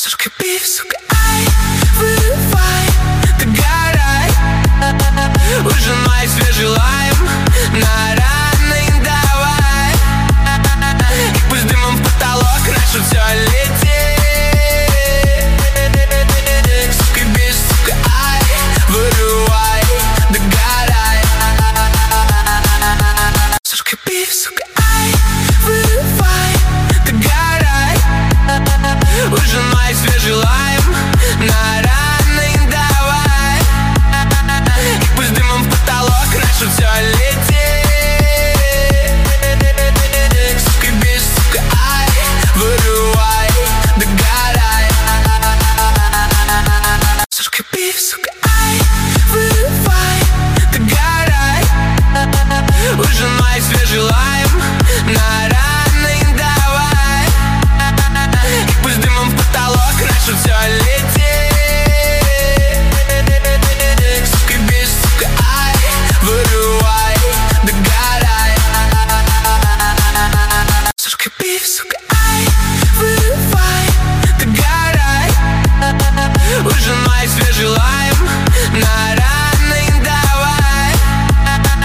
Сушка биф, сука, ай, вырывай, догорай. Выжимай свежий лайм, на раны давай. И пусть дымом в потолок наш все летит. Сука биф, сука, ай, вырывай, догорай. Сушка биф, сука, ай, вырывай, догорай. Выжимай свежий лайм.